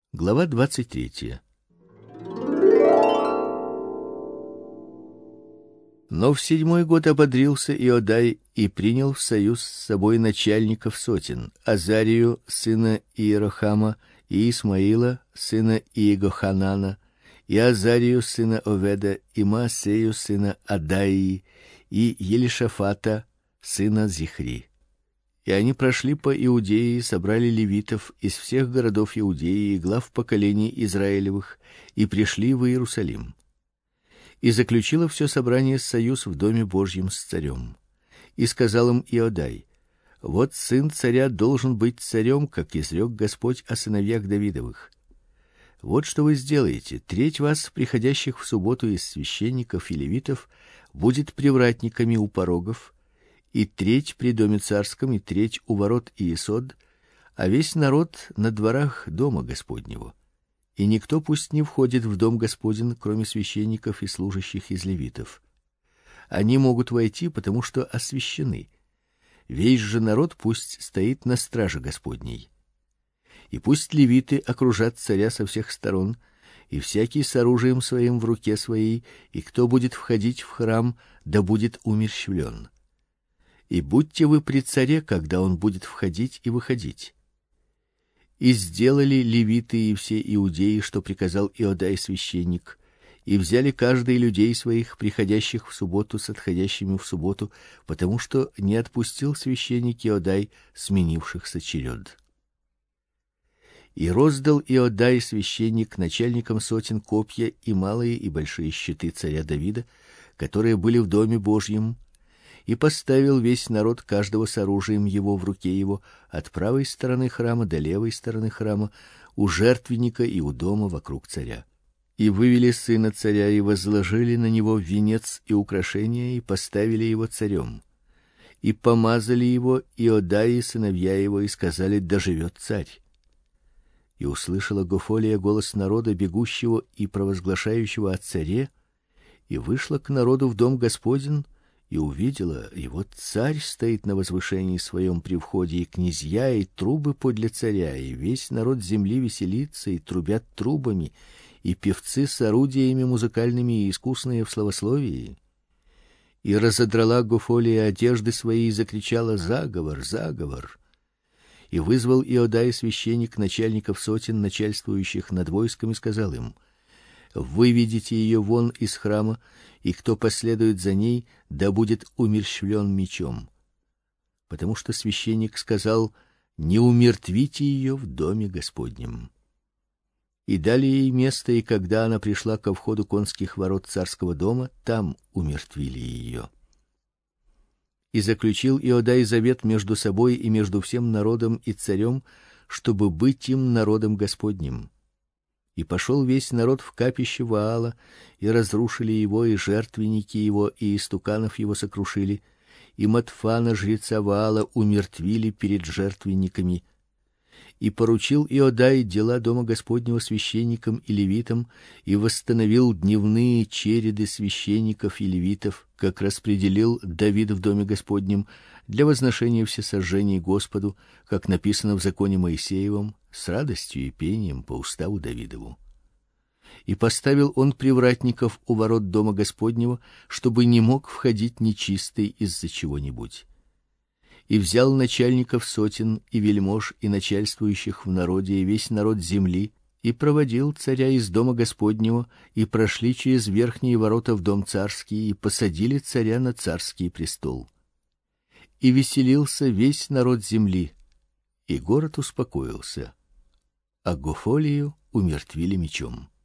Глава 23. Но в 7-й год ободрился Иодай и принял в союз с собой начальников сотен: Азарию сына Иерохама, и Исмаила сына Иегоханана, и Азарию сына Оведа, и Маасею сына Адаии, и Елишафата сына Зихри. И они прошли по Иудее и собрали левитов из всех городов Иудеи и глав поколений Израилевых, и пришли в Иерусалим. И заключило все собрание союз в доме Божьем с царем. И сказал им Иодай: вот сын царя должен быть царем, как изрек Господь о сыновьях Давидовых. Вот что вы сделаете: треть вас, приходящих в субботу из священников и левитов, будет привратниками у порогов, и треть при доме царском, и треть у ворот Иесод, а весь народ на дворах дома Господнего. И никто пусть не входит в дом Господень, кроме священников и служащих из левитов. Они могут войти, потому что освящены. Весь же народ пусть стоит на страже Господней. И пусть левиты окружат царя со всех сторон, и всякий с оружием своим в руке своей, и кто будет входить в храм, да будет умерщвлен. И будьте вы при царе, когда он будет входить и выходить. И сделали левиты и все иудеи, что приказал Иодай священник, и взяли каждый людей своих, приходящих в субботу с отходящими в субботу, потому что не отпустил священник Иодай сменившихся черед. И роздал Иодай священник начальникам сотен копья и малые и большие щиты царя Давида, которые были в доме Божьем, и поставил весь народ каждого с оружием его в руке его, от правой стороны храма до левой стороны храма, у жертвенника и у дома вокруг царя. И вывели сына царя и возложили на него венец и украшения и поставили его царем. И помазали его Иодай и сыновья его и сказали: да живет царь. И услышала Гофолия голос народа, бегущего и провозглашающего о царе, и вышла к народу в дом Господень, и увидела, и вот царь стоит на возвышении своем при входе, и князья, и трубы подле царя, и весь народ земли веселится и трубят трубами, и певцы с орудиями музыкальными и искусные в славословии. И разодрала Гофолия одежды свои и закричала: заговор, заговор. И вызвал Иодай священник начальников сотен, начальствующих над войском, и сказал им: выведите ее вон из храма, и кто последует за ней, да будет умерщвлен мечом. Потому что священник сказал: не умертвите ее в доме Господнем. И дали ей место, и когда она пришла ко входу конских ворот царского дома, там умертвили ее. И заключил Иодай завет между собой и между всем народом и царем, чтобы быть им народом Господним. И пошел весь народ в капище Ваала, и разрушили его, и жертвенники его, и истуканов его сокрушили, и Матфана жреца Ваала умертвили перед жертвенниками. И поручил Иодай дела дома Господнего священникам и левитам, и восстановил дневные череды священников и левитов, как распределил Давид в доме Господнем, для возношения всесожжений Господу, как написано в законе Моисеевом, с радостью и пением по уставу Давидову. И поставил он привратников у ворот дома Господнего, чтобы не мог входить нечистый из-за чего-нибудь. И взял начальников сотен и вельмож и начальствующих в народе и весь народ земли, и проводил царя из дома Господнего, и прошли через верхние ворота в дом царский, и посадили царя на царский престол. И веселился весь народ земли, и город успокоился, а Гофолию умертвили мечом.